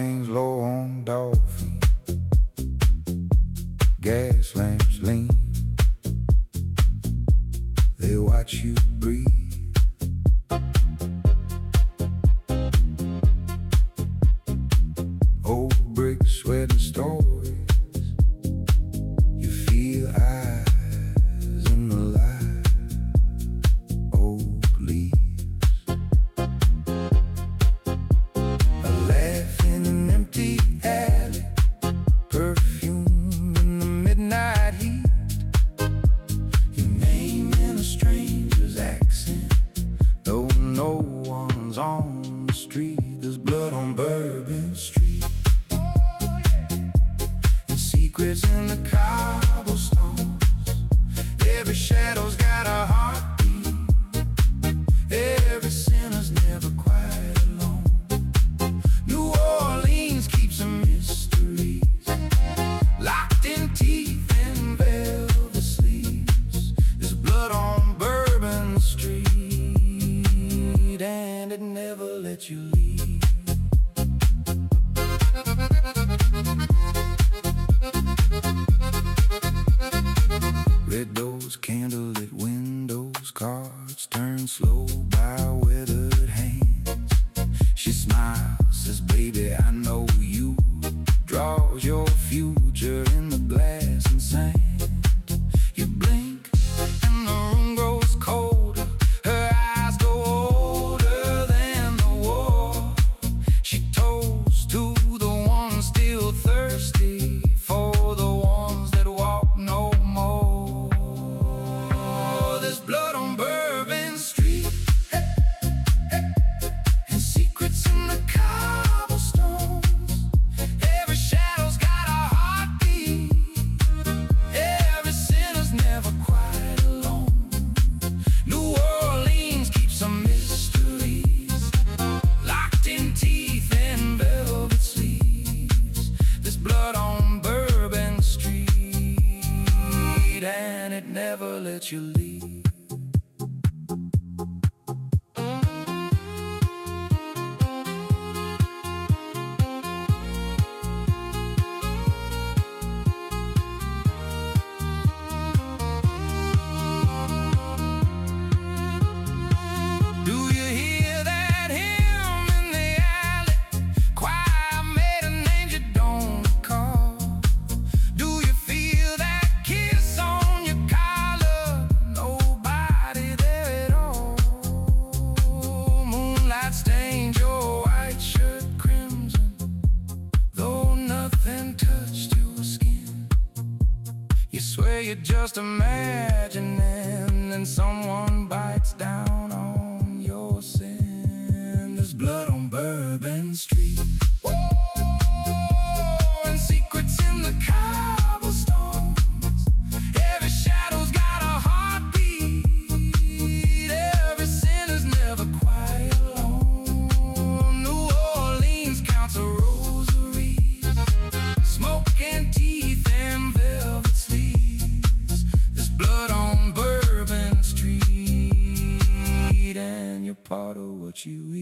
lanes low on dolphin, gas lamps lean, they watch you breathe. Old bricks sweating stories, you feel eyes in the light. Old leaves, a laugh in an empty alley, perfume in the midnight heat, your name in a stranger's accent, though no one's on the street. There's blood on Bourbon Street, secrets in the cobblestones. Every shadow's got a heartbeat, every sinner's never quite alone. New Orleans keeps some mysteries, locked in teeth and velvet sleeves. There's blood on Bourbon Street, and it never lets you leave. Red doors, candlelit windows, cards turn slow by weathered hands. She smiles, says, baby, I know you. Draws your future in the glass and sand. You blink and the room grows colder, her eyes go older than the war. She toasts to the ones still thirsty, for the ones that walk no more. There's blood on Bourbon Street, and secrets in the cobblestones. Every shadow's got a heartbeat, every sinner's never quite alone. New Orleans keeps some mysteries, locked in teeth and velvet sleeves. There's blood on Bourbon Street, and it never lets you leave. Do you hear that hymn in the alley? Choir made of names you don't recall. Do you feel that kiss on your collar? Nobody there at all. Moonlight stained your white shirt crimson, though nothing touched your skin. You swear you're just imagining, and someone bites down on your sin. There's blood on Bourbon Street, and secrets in the cobblestones. Every shadow's got a heartbeat, every sinner's never quite alone. New Orleans counts her rosaries, smoke and teeth and velvet sleeves. There's blood on Bourbon Street, and you're part of what you